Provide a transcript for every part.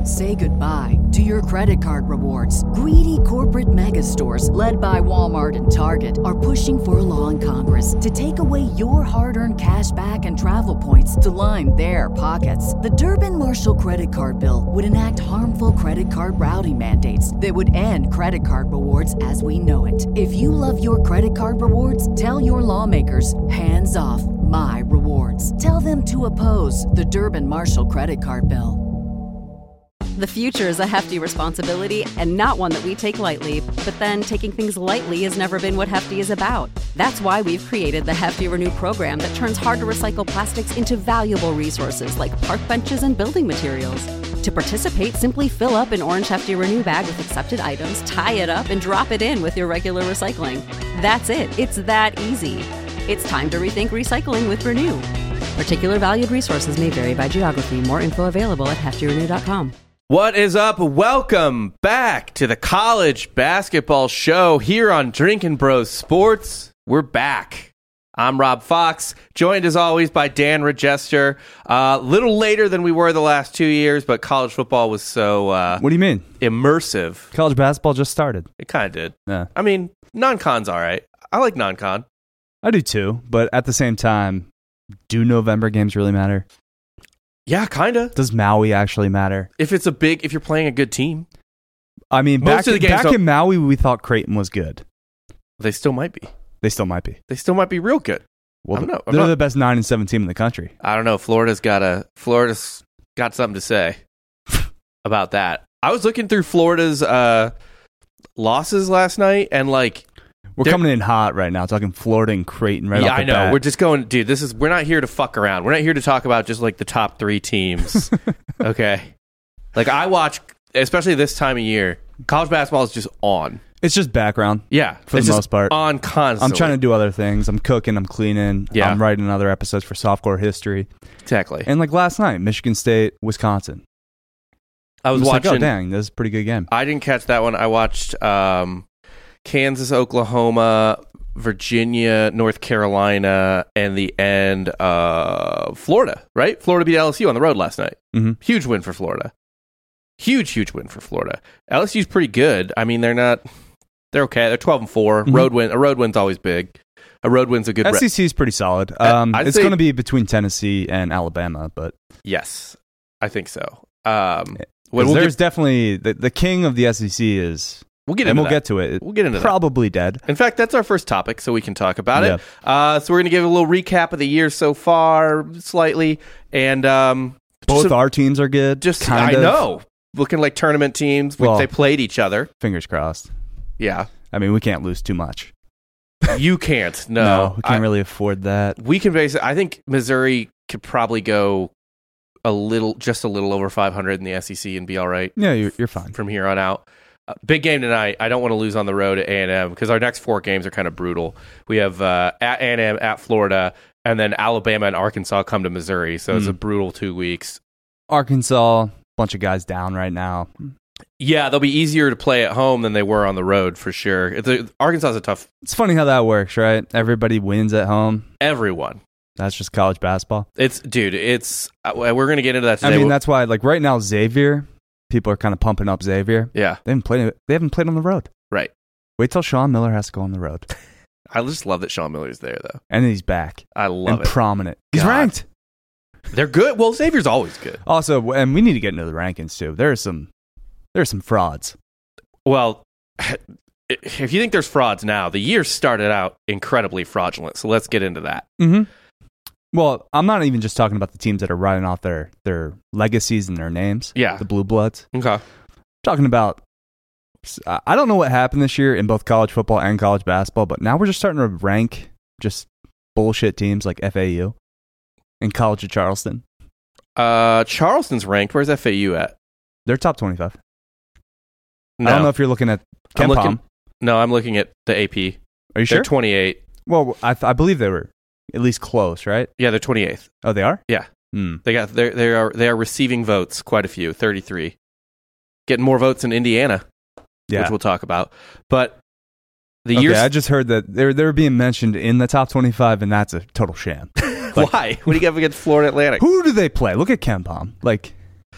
Say goodbye to your credit card rewards. Greedy corporate mega stores, led by Walmart and Target, are pushing for a law in Congress to take away your hard-earned cash back and travel points to line their pockets. The Durbin-Marshall credit card bill would enact harmful credit card routing mandates that would end credit card rewards as we know it. If you love your credit card rewards, tell your lawmakers, hands off my rewards. Tell them to oppose the Durbin-Marshall credit card bill. The future is a hefty responsibility and not one that we take lightly. But then taking things lightly has never been what Hefty is about. That's why we've created the Hefty Renew program that turns hard-to-recycle plastics into valuable resources like park benches and building materials. To participate, simply fill up an orange Hefty Renew bag with accepted items, tie it up, and drop it in with your regular recycling. That's it. It's that easy. It's time to rethink recycling with Renew. Particular valued resources may vary by geography. More info available at heftyrenew.com. What is up? Welcome back to the College Basketball Show here on Drinkin' Bros Sports. We're back. I'm Rob Fox, joined as always by Dan Regester. A little later than we were the last 2 years, but college football was so what do you mean? Immersive. College basketball just started. It kind of did. Yeah. I mean, non-con's all right. I like non-con. I do too, but at the same time, do November games really matter? Yeah, kind of. Does Maui actually matter? If you're playing a good team. I mean, Most of the games back in Maui, we thought Creighton was good. They still might be. They still might be. They still might be real good. Well, I don't know. They're the best 9-7 team in the country. I don't know. Florida's got something to say about that. I was looking through Florida's losses last night, and we're coming in hot right now, talking Florida and Creighton right off the bat. Yeah, I know. We're just going, dude, we're not here to fuck around. We're not here to talk about just the top three teams. Okay. I watch, especially this time of year, college basketball is just on. It's just background. Yeah. For the most part. On constantly. I'm trying to do other things. I'm cooking, I'm cleaning. Yeah. I'm writing other episodes for Softcore History. Exactly. And last night, Michigan State, Wisconsin. I was watching. oh, dang, this is a pretty good game. I didn't catch that one. I watched Kansas, Oklahoma, Virginia, North Carolina, and the end of Florida, right? Florida beat LSU on the road last night. Mm-hmm. Huge win for Florida. Huge win for Florida. LSU's pretty good. I mean, they're okay. They're 12-4. Mm-hmm. A road win's always big. A road win's a good. SEC's pretty solid. It's going to be between Tennessee and Alabama, but yes, I think so. There's definitely the king of the SEC is. We'll get into it. We'll get into probably dead. In fact, that's our first topic, so we can talk about it. So we're going to give a little recap of the year so far, slightly, and both our teams are good. I know, looking like tournament teams. They played each other. Fingers crossed. Yeah, I mean, we can't lose too much. You can't. No, we can't really afford that. We can I think Missouri could probably go just a little over 500 in the SEC and be all right. Yeah, you're fine from here on out. Big game tonight. I don't want to lose on the road at A&M because our next 4 games are kind of brutal. We have at A&M, at Florida, and then Alabama and Arkansas come to Missouri. So it's a brutal 2 weeks. Arkansas, bunch of guys down right now. Yeah, they'll be easier to play at home than they were on the road for sure. Arkansas is a tough. It's funny how that works, right? Everybody wins at home. Everyone. That's just college basketball. We're going to get into that today. I mean, that's why right now Xavier. People are kind of pumping up Xavier. Yeah. They haven't played on the road. Right. Wait till Sean Miller has to go on the road. I just love that Sean Miller's there, though. And he's back. I love it. Prominent. God. He's ranked. They're good. Well, Xavier's always good. Also, and we need to get into the rankings, too. There's some frauds. Well, if you think there's frauds now, the year started out incredibly fraudulent. So let's get into that. Mm-hmm. Well, I'm not even just talking about the teams that are writing off their legacies and their names. Yeah. The Blue Bloods. Okay. I'm talking about, I don't know what happened this year in both college football and college basketball, but now we're just starting to rank just bullshit teams like FAU and College of Charleston. Charleston's ranked. Where's FAU at? They're top 25. No. I don't know if you're looking at KenPom. I'm looking at the AP. Are you sure? They're 28. Well, I believe they were at least close, right? Yeah, they're 28th. Oh, they are? Yeah. They are receiving votes, quite a few, 33. Getting more votes in Indiana, which we'll talk about. But I just heard that they're being mentioned in the top 25, and that's a total sham. Why? What do you have against Florida Atlantic? Who do they play? Look at KenPom.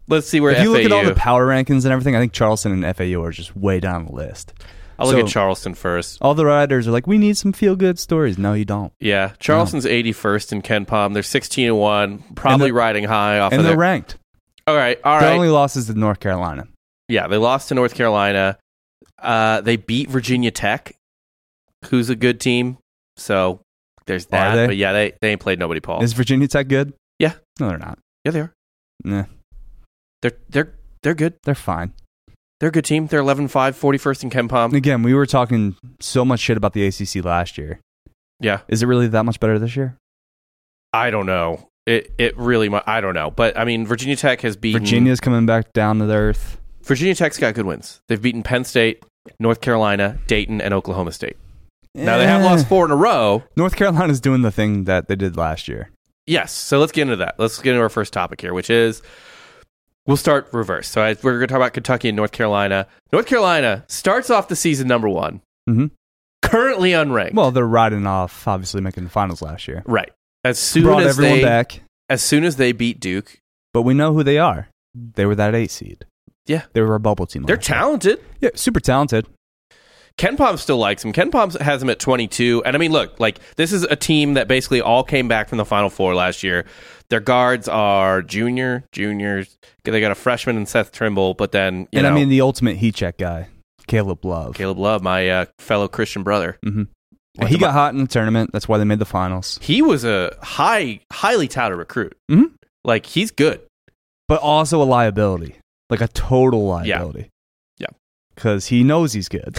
Let's see where If you FAU. look at all the power rankings and everything, I think Charleston and FAU are just way down the list. I'll look at Charleston first. All the writers are like, we need some feel-good stories. No, you don't. Yeah, Charleston's 81st in KenPom. They're 16-1, probably riding high off of And they're their... ranked. All right. Their only loss is to North Carolina. Yeah, they lost to North Carolina. They beat Virginia Tech, who's a good team. So there's that. Are they? But yeah, they ain't played nobody, Paul. Is Virginia Tech good? Yeah. No, they're not. Yeah, they are. Nah, They're good. they're fine. They're a good team. They're 11-5, 41st in KenPom. Again, we were talking so much shit about the ACC last year. Yeah. Is it really that much better this year? I don't know. It really, I don't know. But, I mean, Virginia Tech has beaten... Virginia's coming back down to the earth. Virginia Tech's got good wins. They've beaten Penn State, North Carolina, Dayton, and Oklahoma State. Now, they have lost 4 in a row. North Carolina's doing the thing that they did last year. Yes. So let's get into that. Let's get into our first topic here, which is... We'll start reverse. So we're going to talk about Kentucky and North Carolina. North Carolina starts off the season number 1. Mm-hmm. Currently unranked. Well, they're riding off, obviously, making the finals last year. Right. As soon Brought as everyone back. As soon as they beat Duke. But we know who they are. They were that 8 seed. Yeah. They were a bubble team. They're talented. Yeah, super talented. KenPom still likes him. KenPom has him at 22. And I mean, look, like this is a team that basically all came back from the Final Four last year. Their guards are juniors. They got a freshman in Seth Trimble, but then, you know. I mean, the ultimate heat check guy, Caleb Love. Caleb Love, my fellow Christian brother. Mm-hmm. He got hot in the tournament. That's why they made the finals. He was a highly touted recruit. Mm-hmm. Like, he's good. But also a liability. Like a total liability. Yeah. Because he knows he's good.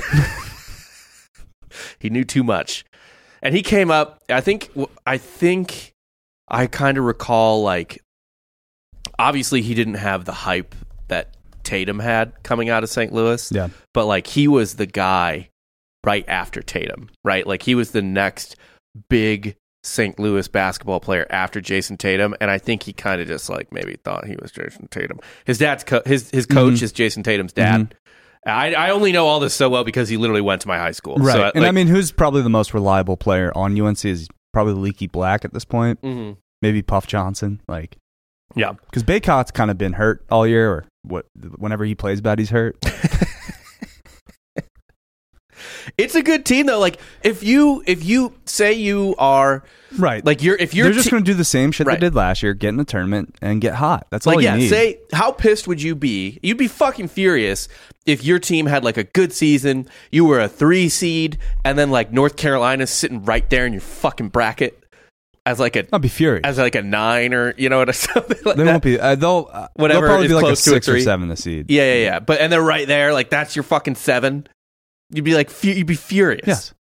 He knew too much. And he came up, I think I kind of recall, like, obviously he didn't have the hype that Tatum had coming out of St. Louis. Yeah. But, like, he was the guy right after Tatum, right? Like, he was the next big St. Louis basketball player after Jason Tatum, and I think he kind of just, like, maybe thought he was Jason Tatum. His dad's his coach is Jason Tatum's dad. Mm-hmm. I only know all this so well because he literally went to my high school. Right. So, and I mean, who's probably the most reliable player on UNC is probably Leaky Black at this point. Mm-hmm. Maybe Puff Johnson. Like, yeah. Because Baycott's kind of been hurt all year, or whenever he plays bad, he's hurt. It's a good team though. Like if you say you are right, like they're just going to do the same shit right. they did last year, get in the tournament and get hot. That's all like, you need. Say how pissed would you be? You'd be fucking furious if your team had like a good season, you were a 3 seed, and then like North Carolina's sitting right there in your fucking bracket as like a I'd be furious as like a 9 or something like they that. Won't be. They'll probably be like a 6 or 7 this seed. Yeah. But and they're right there, like that's your fucking 7. You'd be like, you'd be furious. Yes.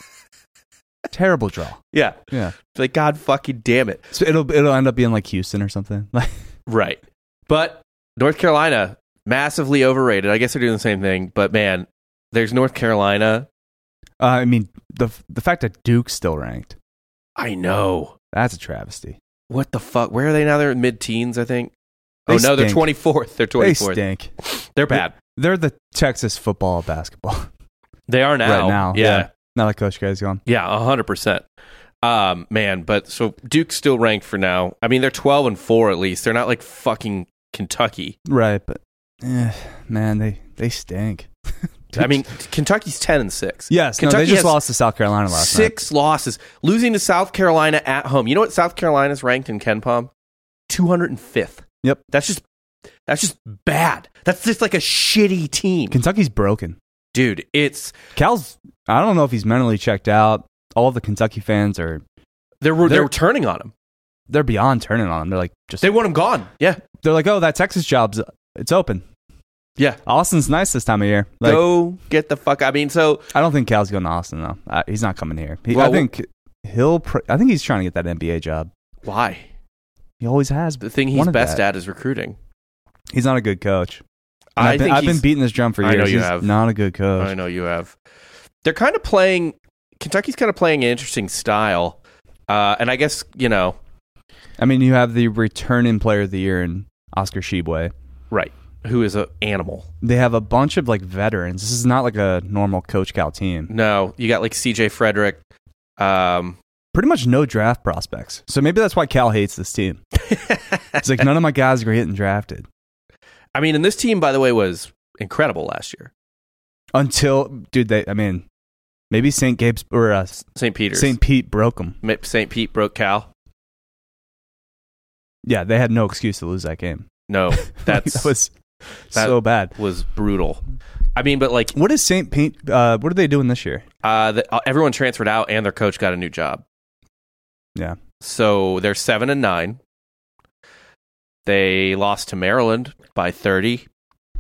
Terrible draw. Yeah. Like, God fucking damn it. So it'll end up being like Houston or something. Right. But North Carolina, massively overrated. I guess they're doing the same thing. But man, there's North Carolina. I mean, the fact that Duke's still ranked. I know. That's a travesty. What the fuck? Where are they now? They're mid-teens, I think. They no, they're stink. 24th. They're 24th. They stink. They're bad. They're the Texas football basketball. They are now. Right now. Yeah. Now that Coach K's gone. Yeah, 100%. Man, but so Duke's still ranked for now. I mean, they're 12-4 at least. They're not like fucking Kentucky. Right, but man, they stink. I mean, Kentucky's 10-6. Yes, Kentucky they just has lost to South Carolina last night. 6 losses. Losing to South Carolina at home. You know what South Carolina's ranked in KenPom? 205th. Yep. That's just bad. That's just like a shitty team. Kentucky's broken. Dude, it's Cal's. I don't know if he's mentally checked out. All the Kentucky fans are. They're turning on him. They're beyond turning on him. They're like they want him gone. Yeah. They're like, oh, that Texas job's it's open. Yeah. Austin's nice this time of year. Like, go get the fuck. I mean, so I don't think Cal's going to Austin though. He's not coming here. Well, I think he's trying to get that NBA job. Why? He always has. The thing he's best at is recruiting. He's not a good coach. I've been beating this drum for years. I know you he's have. Not a good coach. I know you have. They're kind of playing. Kentucky's kind of playing an interesting style, and I guess I mean, you have the returning player of the year in Oscar Tshiebwe, right? Who is an animal. They have a bunch of like veterans. This is not like a normal Coach Cal team. No, you got like CJ Frederick. Pretty much no draft prospects. So maybe that's why Cal hates this team. It's like none of my guys are getting drafted. I mean, and this team, by the way, was incredible last year. Until, dude, maybe St. Gabe's or St. Peter's. St. Pete broke them. St. Pete broke Cal. Yeah, they had no excuse to lose that game. No, that was so bad. Was brutal. I mean, but like, what is St. Pete? What are they doing this year? Everyone transferred out, and their coach got a new job. Yeah. So they're 7-9. They lost to Maryland by 30.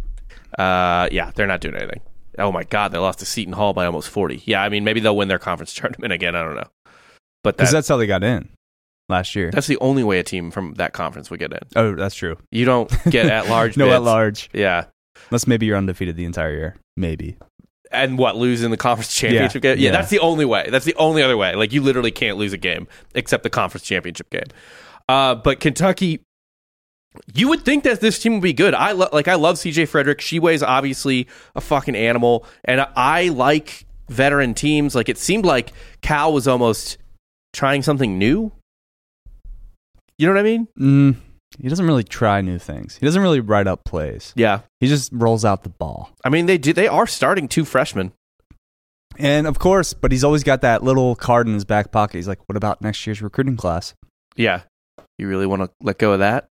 Yeah, they're not doing anything. Oh my God, they lost to Seton Hall by almost 40. Yeah, I mean, maybe they'll win their conference tournament again. I don't know. But because that's how they got in last year. That's the only way a team from that conference would get in. Oh, that's true. You don't get at large. No bids. at large. Yeah. Unless maybe you're undefeated the entire year. Maybe. And what, lose in the conference championship game? Yeah, that's the only way. That's the only other way. Like, you literally can't lose a game except the conference championship game. But Kentucky, you would think that this team would be good. I love CJ Frederick. Sheway's obviously a fucking animal. And I like veteran teams. Like, it seemed like Cal was almost trying something new. You know what I mean? He doesn't really try new things. He doesn't really write up plays. Yeah. He just rolls out the ball. I mean, they are starting 2 freshmen. And of course, but he's always got that little card in his back pocket. He's like, what about next year's recruiting class? Yeah. You really want to let go of that?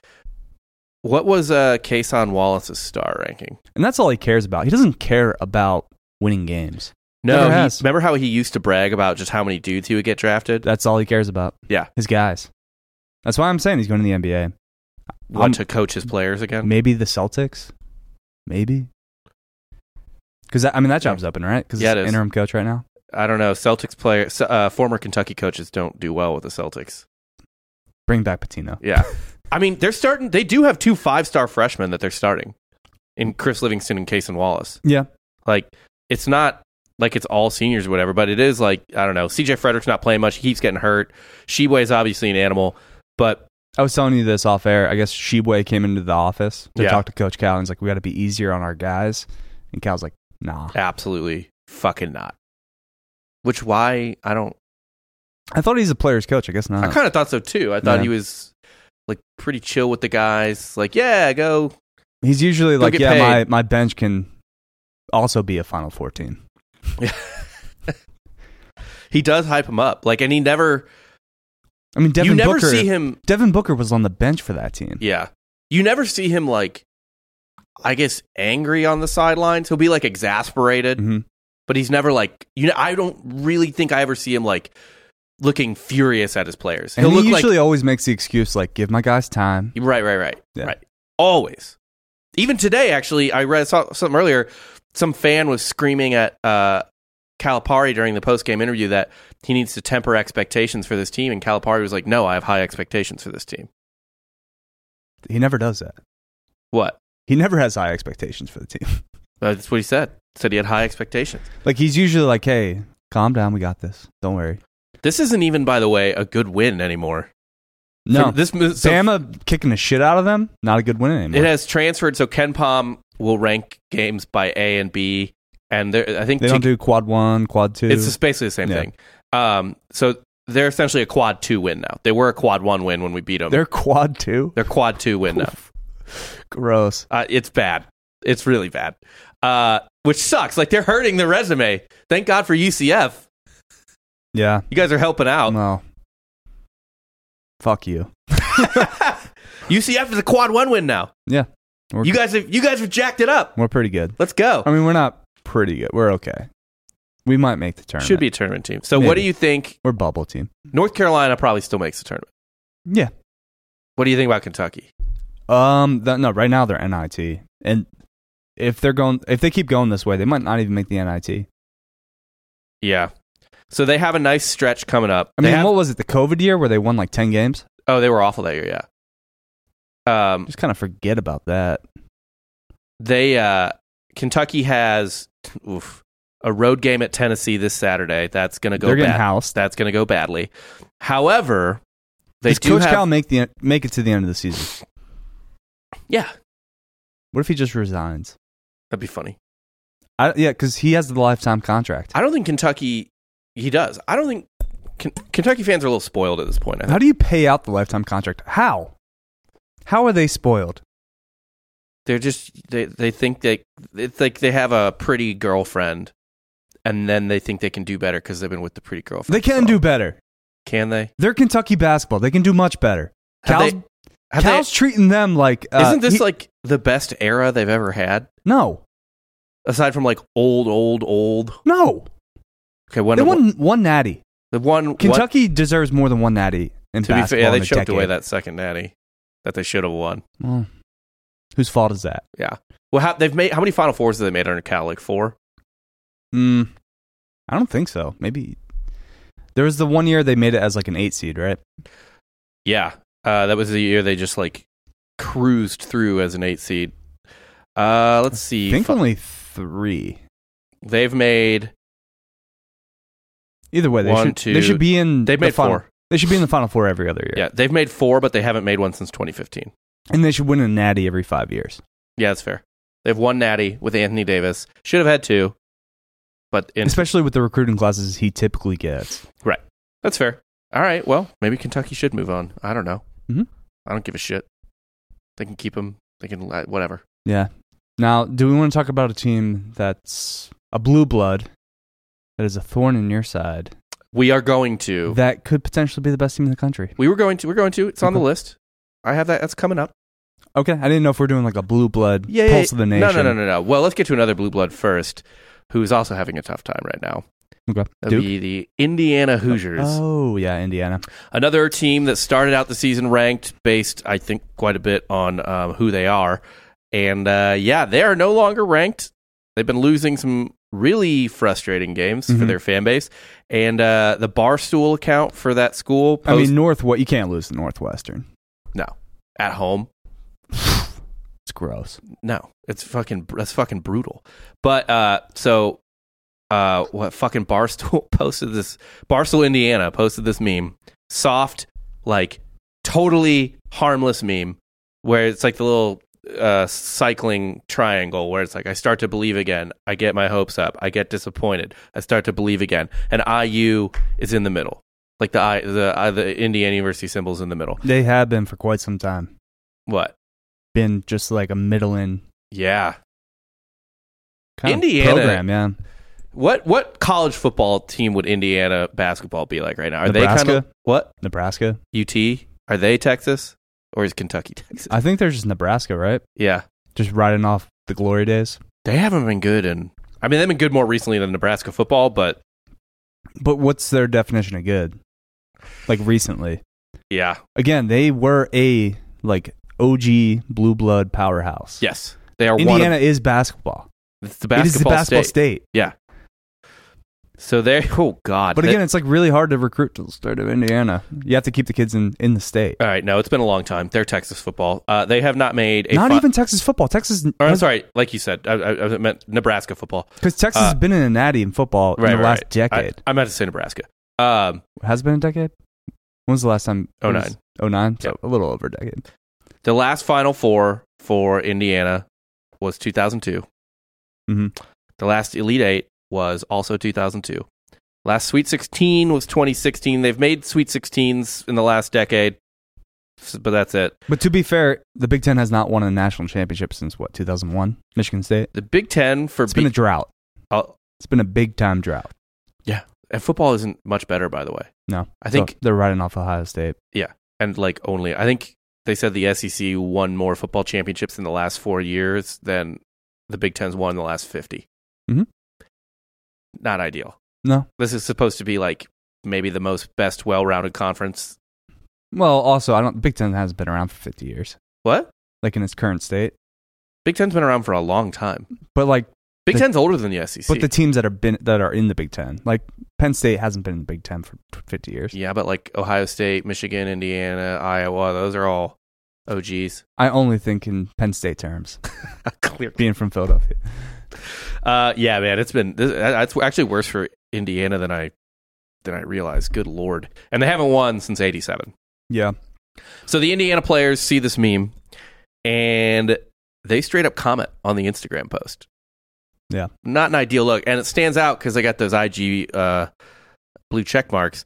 What was Kason Wallace's star ranking? And that's all he cares about. He doesn't care about winning games. No, remember how he used to brag about just how many dudes he would get drafted? That's all he cares about. Yeah. His guys. That's why I'm saying he's going to the NBA. Want to coach his players again? Maybe the Celtics? Maybe. Because, I mean, that job's open, right? Because yeah, he's interim coach right now. I don't know. Celtics players, former Kentucky coaches don't do well with the Celtics. Bring back Pitino. Yeah. I mean, they do have 2 5-star freshmen that they're starting in Chris Livingston and Kason Wallace. Yeah. Like, it's not like it's all seniors or whatever, but it is like, I don't know. CJ Frederick's not playing much. He keeps getting hurt. Sheway is obviously an animal. But I was telling you this off air. I guess Sheway came into the office to talk to Coach Cal, and he's like, we got to be easier on our guys. And Cal's like, nah. Absolutely fucking not. Which, why? I thought he's a player's coach. I guess not. I kind of thought so too. I thought he was like pretty chill with the guys. Like, yeah, go. He's usually like, yeah, paid. my bench can also be a Final Four team. He does hype him up. Like, and he never. I mean, you never see him. Devin Booker was on the bench for that team. Yeah. You never see him, like, I guess, angry on the sidelines. He'll be, like, exasperated. Mm-hmm. But he's never, like, I don't really think I ever see him, like, looking furious at his players. And he usually always makes the excuse, like, give my guys time. Right. Yeah. Right. Always. Even today, actually, I saw something earlier. Some fan was screaming at Calipari during the post-game interview that he needs to temper expectations for this team, and Calipari was like, no, I have high expectations for this team. He never does that. What? He never has high expectations for the team. That's what he said. Said he had high expectations. Like, he's usually like, hey, calm down, we got this. Don't worry. This isn't even, by the way, a good win anymore. No. Bama kicking the shit out of them, not a good win anymore. It has transferred, so Ken Pom will rank games by A and B, and I think they don't do quad 1, quad 2. It's just basically the same thing. So they're essentially a quad 2 win now. They were a quad 1 win when we beat them. They're quad 2? They're quad 2 win now. Gross. It's bad. It's really bad. Which sucks. Like, they're hurting their resume. Thank God for UCF. Yeah. You guys are helping out. No. Fuck you. UCF is a quad 1 win now. Yeah. You guys have jacked it up. We're pretty good. Let's go. I mean, we're not pretty good. We're okay. We might make the tournament. Should be a tournament team. So Maybe. What do you think? We're bubble team. North Carolina probably still makes the tournament. Yeah. What do you think about Kentucky? No, right now they're NIT. And if they keep going this way, they might not even make the NIT. Yeah. So they have a nice stretch coming up. I mean, what was it, the COVID year where they won like 10 games? Oh, they were awful that year, yeah. Just kind of forget about that. Kentucky has a road game at Tennessee this Saturday. That's going to go. They're getting housed. That's going to go badly. However, does Coach Cal make it to the end of the season? Yeah. What if he just resigns? That'd be funny. Yeah, because he has the lifetime contract. I don't think Kentucky. He does. I don't think Kentucky fans are a little spoiled at this point. How do you pay out the lifetime contract? How are they spoiled? They're just they think it's like they have a pretty girlfriend, and then they think they can do better because they've been with the pretty girlfriend. They can do better. Can they? They're Kentucky basketball. They can do much better. Cal's treating them like... isn't this like the best era they've ever had? No. Aside from like old. No. Okay, they won one natty. Kentucky deserves deserves more than one natty in basketball. Be fair, they choked away that second natty that they should have won. Well, whose fault is that? Yeah. Well, how many Final Fours have they made under Cal? Like 4? I don't think so. Maybe there was the one year they made it as like an 8 seed, right? Yeah. That was the year they just like cruised through as an 8 seed. Let's see. I think only 3. They've made either way. They should be in. They've made 4. They should be in the Final Four every other year. Yeah, they've made 4, but they haven't made one since 2015. And they should win a natty every 5 years. Yeah, that's fair. They've won natty with Anthony Davis. Should have had 2, but especially with the recruiting classes he typically gets. Right. That's fair. All right. Well, maybe Kentucky should move on. I don't know. Mm-hmm. I don't give a shit. They can keep him. They can whatever. Yeah. Now, do we want to talk about a team that's a blue blood that is a thorn in your side? We are going to. That could potentially be the best team in the country. We're going to. It's on the list. I have that. That's coming up. Okay. I didn't know if we're doing like a blue blood pulse of the nation. No. Well, let's get to another blue blood first, who's also having a tough time right now. Okay. That would be the Indiana Hoosiers. Oh, yeah, Indiana. Another team that started out the season ranked based, I think, quite a bit on who they are. And, they are no longer ranked. They've been losing some really frustrating games for their fan base. And the Barstool account for that school... you can't lose to Northwestern. No. At home. It's gross. No. That's fucking brutal. But, what fucking Barstool, Indiana posted this meme. Soft, like, totally harmless meme where it's like the little... cycling triangle where it's like I start to believe again, I get my hopes up, I get disappointed, I start to believe again, and IU is in the middle, like the Indiana University symbol's in the middle. They have been for quite some time. What? Been just like a middling, yeah, kind Indiana of program, yeah. What college football team would Indiana basketball be like right now? Are Nebraska? they kind of what? Nebraska, UT? Are they Texas? Or is Kentucky Texas? I think they're just Nebraska, right? Yeah. Just riding off the glory days. They haven't been good. They've been good more recently than Nebraska football, but... But what's their definition of good? Like, recently. Yeah. Again, they were a, like, OG blue blood powerhouse. Yes. They are. Indiana is basketball. It's the basketball, it is the basketball state. Yeah. So they're, oh God. But again, it's like really hard to recruit to the state of Indiana. You have to keep the kids in the state. All right, no, it's been a long time. They're Texas football. They have not made a... Not even Texas football. Texas... I'm sorry, like you said, I meant Nebraska football. Because Texas has been in a natty in football in the last decade. I meant to say Nebraska. Has it been a decade? When was the last time? 09. 09? So a little over a decade. The last Final Four for Indiana was 2002. Mm-hmm. The last Elite Eight was also 2002. Last Sweet 16 was 2016. They've made Sweet 16s in the last decade, but that's it. But to be fair, the Big Ten has not won a national championship since, 2001? Michigan State? The Big Ten for... It's been a drought. It's been a big-time drought. Yeah. And football isn't much better, by the way. No. I think... they're riding off Ohio State. Yeah. And, I think they said the SEC won more football championships in the last 4 years than the Big Ten's won in the last 50. Mm-hmm. Not ideal. No. This is supposed to be maybe the most best well-rounded conference. Well, also, Big Ten hasn't been around for 50 years. What? Like in its current state. Big Ten's been around for a long time. But Big Ten's older than the SEC. But the teams that are in the Big Ten, like Penn State hasn't been in the Big Ten for 50 years. Yeah, but Ohio State, Michigan, Indiana, Iowa, those are all OGs. I only think in Penn State terms. Clearly. Being from Philadelphia. Yeah, man, it's actually worse for Indiana than I realized. Good Lord. And they haven't won since 87. Yeah. So the Indiana players see this meme and they straight up comment on the Instagram post. Yeah. Not an ideal look. And it stands out because they got those IG blue check marks.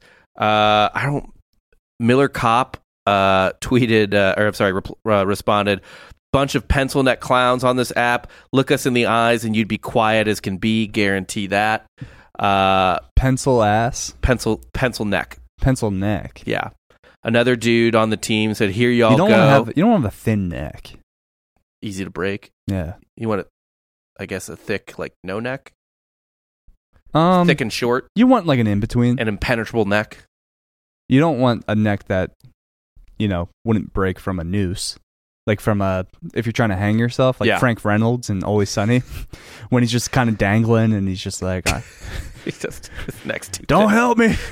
Miller Kopp tweeted, responded, bunch of pencil neck clowns on this app. Look us in the eyes and you'd be quiet as can be. Guarantee that. Pencil ass. Pencil neck. Pencil neck. Yeah. Another dude on the team said, here y'all You don't go. want to have a thin neck. Easy to break. Yeah. You want I guess, a thick, like, no neck? Thick and short? You want like an in-between. An impenetrable neck? You don't want a neck that, wouldn't break from a noose. Like if you're trying to hang yourself, like Frank Reynolds in Always Sunny, when he's just kind of dangling and he's just like, he's just his neck's too don't thick. help me.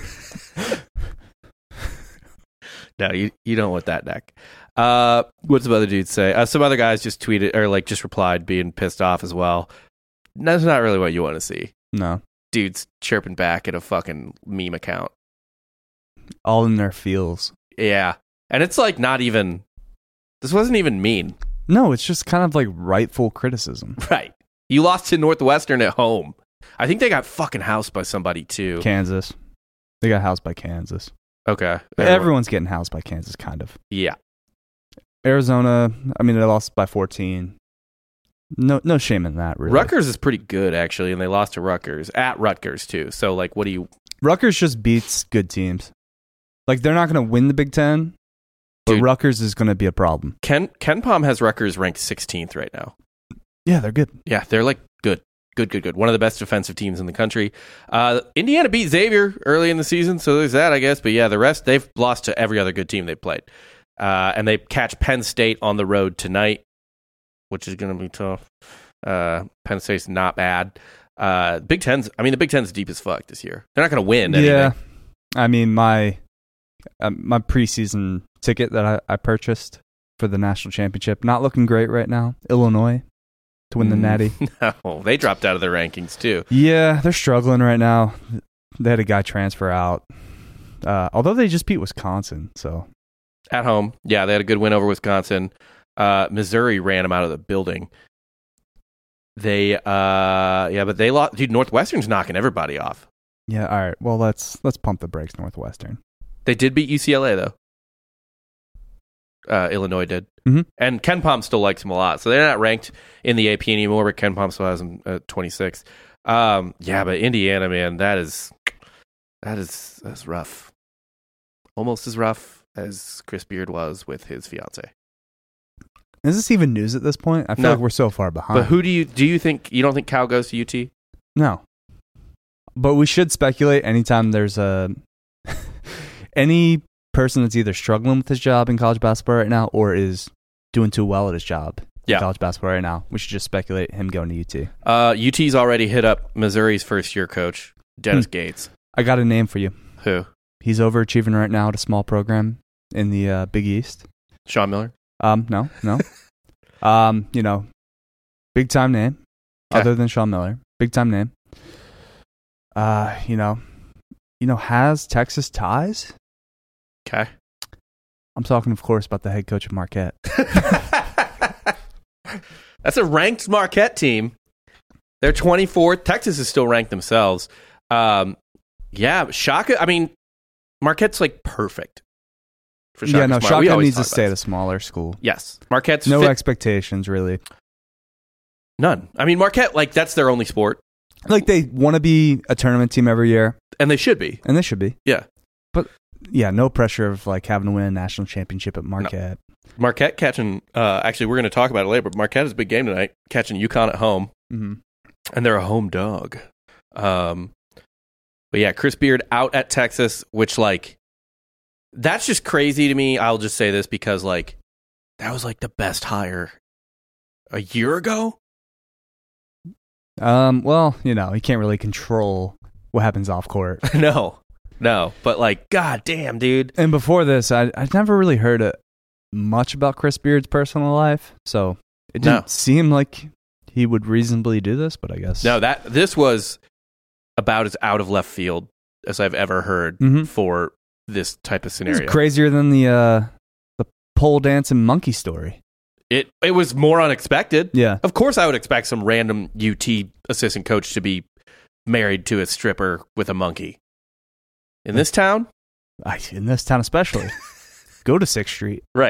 No, you don't want that neck. What's some other dudes say? Some other guys just tweeted or like just replied being pissed off as well. That's not really what you want to see. No. Dudes chirping back at a fucking meme account. All in their feels. Yeah. And it's like not even, this wasn't even mean. No, it's just kind of like rightful criticism. Right. You lost to Northwestern at home. I think they got fucking housed by somebody too. Kansas. They got housed by Kansas. Okay. Everyone's getting housed by Kansas, kind of. Yeah. Arizona, they lost by 14. No shame in that, really. Rutgers is pretty good, actually, and they lost to Rutgers. At Rutgers, too. So, like, what do you... Rutgers just beats good teams. Like, they're not going to win the Big Ten, but Rutgers is going to be a problem. Ken Pom has Rutgers ranked 16th right now. Yeah, they're good. Yeah, they're, like, good. Good. One of the best defensive teams in the country. Indiana beat Xavier early in the season, so there's that, I guess. But, yeah, the rest, they've lost to every other good team they've played. And they catch Penn State on the road tonight, which is going to be tough. Penn State's not bad. The Big Ten's deep as fuck this year. They're not going to win anything. Yeah. My preseason ticket that I purchased for the national championship, not looking great right now. Illinois to win the Natty. No, they dropped out of their rankings too. Yeah, they're struggling right now. They had a guy transfer out. Although they just beat Wisconsin, so... At home. Yeah, they had a good win over Wisconsin. Missouri ran them out of the building. But they lost. Dude, Northwestern's knocking everybody off. Yeah, all right. Well, let's pump the brakes, Northwestern. They did beat UCLA, though. Illinois did. Mm-hmm. And Ken Pom still likes them a lot. So they're not ranked in the AP anymore, but Ken Pom still has them at 26. But Indiana, man, that's rough. Almost as rough as Chris Beard was with his fiance. Is this even news at this point? I feel like we're so far behind. But who do you think, you don't think Cal goes to UT? No. But we should speculate anytime there's any person that's either struggling with his job in college basketball right now or is doing too well at his job in college basketball right now. We should just speculate him going to UT. UT's already hit up Missouri's first-year coach, Dennis Gates. I got a name for you. Who? He's overachieving right now at a small program in the Big East. Sean Miller? No. Big time name. Okay. Other than Sean Miller. Big time name. Has Texas ties? Okay. I'm talking, of course, about the head coach of Marquette. That's a ranked Marquette team. They're 24th. Texas is still ranked themselves. Shaka. Marquette's like perfect. For Shaka Smart. Shaka needs to stay at a smaller school. Yes. Marquette's no expectations, really. None. Marquette, that's their only sport. They want to be a tournament team every year. And they should be. Yeah. But, no pressure of, having to win a national championship at Marquette. No. Marquette catching, actually, we're going to talk about it later, but Marquette has a big game tonight, catching UConn at home. Mm-hmm. And they're a home dog. But yeah, Chris Beard out at Texas, which, that's just crazy to me. I'll just say this because, that was, the best hire a year ago. Well, he can't really control what happens off court. No. But, god damn, dude. And before this, I'd never really heard much about Chris Beard's personal life, so it didn't seem like he would reasonably do this, but I guess. No, this was about as out of left field as I've ever heard for this type of scenario. It's crazier than the pole dancing monkey story. It was more unexpected. Yeah. Of course I would expect some random UT assistant coach to be married to a stripper with a monkey. In this town? In this town especially. Go to 6th Street. Right.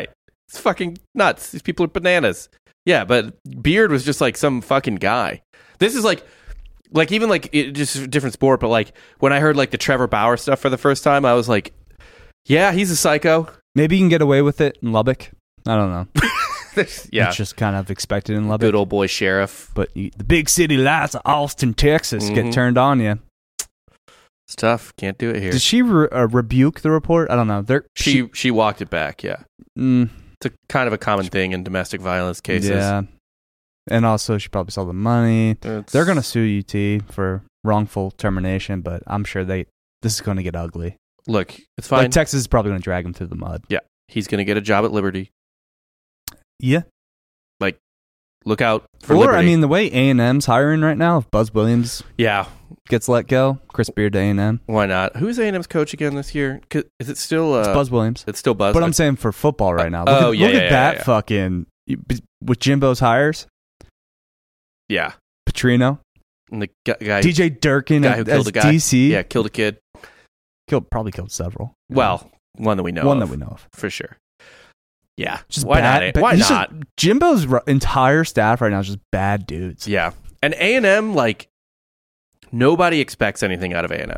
It's fucking nuts. These people are bananas. Yeah, but Beard was just like some fucking guy. This is like even like just a different sport, but like when I heard like the Trevor Bauer stuff for the first time, I was like, yeah, he's a psycho. Maybe you can get away with it in Lubbock. I don't know. Yeah. It's just kind of expected in Lubbock. Good old boy sheriff. But the big city lights of Austin, Texas get turned on you. It's tough. Can't do it here. Did she rebuke the report? I don't know. She walked it back, yeah. It's a kind of a common thing in domestic violence cases. Yeah. And also, she probably saw the money. They're going to sue UT for wrongful termination, but I'm sure this is going to get ugly. Look, it's fine. Like, Texas is probably going to drag him through the mud. Yeah. He's going to get a job at Liberty. Yeah. Like, look out for Liberty. Or, I mean, the way A&M's hiring right now, if Buzz Williams gets let go, Chris Beard to A&M. Why not? Who's A&M's coach again this year? Is it still... it's Buzz Williams. It's still Buzz. But I'm saying for football right now. Look at that fucking... With Jimbo's hires. Yeah. Petrino. And the guy... DJ Durkin guy who killed a guy. DC. Yeah, killed a kid. Probably killed several. Well, one that we know of. One that we know of. For sure. Yeah. Just why bad, not? Why not? Jimbo's entire staff right now is just bad dudes. Yeah. And A&M, like, nobody expects anything out of A&M.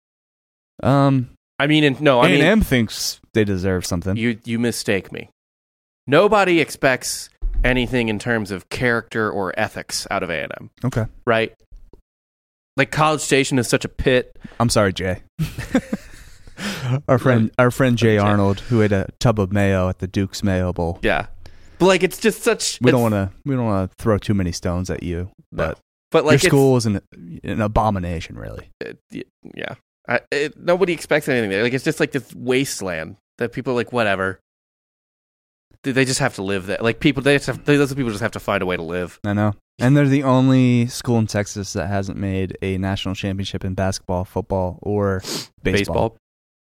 A&M thinks they deserve something. You mistake me. Nobody expects anything in terms of character or ethics out of A&M. Okay. Right? Like, College Station is such a pit. I'm sorry, Jay. Our friend Jay Arnold, who ate a tub of mayo at the Duke's Mayo Bowl. Yeah. But like, it's just such... We don't want to throw too many stones at you, but like, your school is an abomination, really. Yeah. Nobody expects anything there. Like, it's just like this wasteland that people are like, whatever. They just have to live there. Like, those people just have to find a way to live. I know. And they're the only school in Texas that hasn't made a national championship in basketball, football, or baseball.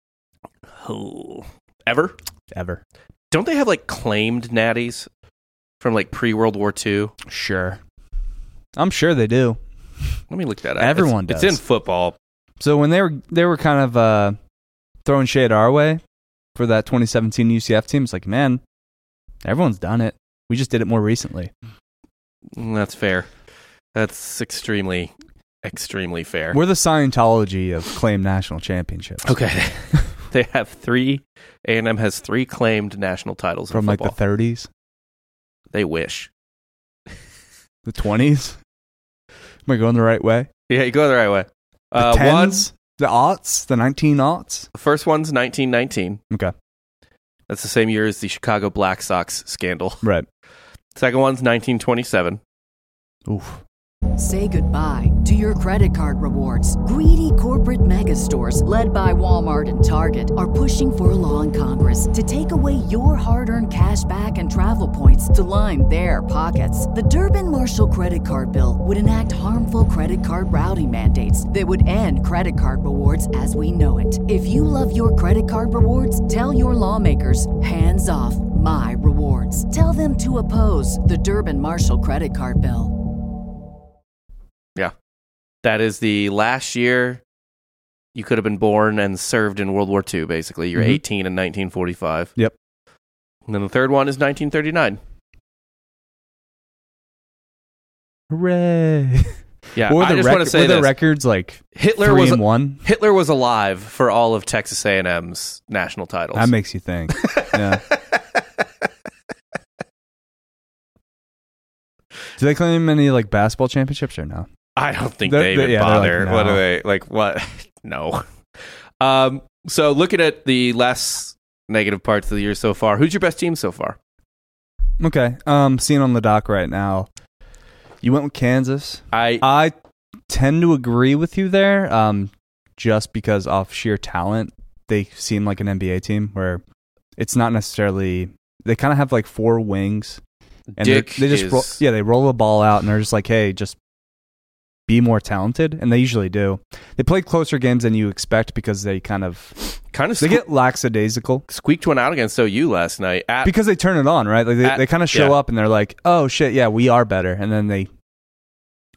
Oh. Ever? Don't they have, like, claimed natties from, like, pre-World War II? Sure. I'm sure they do. Let me look that up. Everyone does. It's in football. So when they were kind of throwing shade our way for that 2017 UCF team, it's like, man, everyone's done it. We just did it more recently. That's fair. That's extremely, extremely fair. We're the Scientology of claimed national championships. Okay. They have 3. A&M has 3 claimed national titles from like the 30s. They wish. The 20s. Am I going the right way? Yeah, you go the right way. The 10s, the aughts, the 19-aughts. The first one's 1919. Okay. That's the same year as the Chicago Black Sox scandal. Right. Second one's 1927. Oof. Say goodbye to your credit card rewards. Greedy corporate mega stores, led by Walmart and Target, are pushing for a law in Congress to take away your hard-earned cash back and travel points to line their pockets. The Durbin-Marshall credit card bill would enact harmful credit card routing mandates that would end credit card rewards as we know it. If you love your credit card rewards, tell your lawmakers, hands off my rewards. Tell them to oppose the Durbin-Marshall credit card bill. Yeah. That is the last year you could have been born and served in World War II, basically. You're 18 in 1945. Yep. And then the third one is 1939. Hooray. Yeah, I just want to say the records like Hitler 3-1? Hitler was alive for all of Texas A&M's national titles. That makes you think. Yeah. Do they claim any like basketball championships or no? I don't think they even bother. Like, no. What are they like? What? No. So looking at the less negative parts of the year so far, who's your best team so far? Okay. Seeing on the dock right now, you went with Kansas. I tend to agree with you there. Just because off sheer talent, they seem like an NBA team where it's not necessarily. They kind of have like 4 wings. And they just roll the ball out and they're just like, hey, just be more talented, and they usually do. They play closer games than you expect because they kind of they get lackadaisical. Squeaked one out against OU last night because they turn it on, right? Like they kind of show up and they're like, oh shit, yeah, we are better, and then they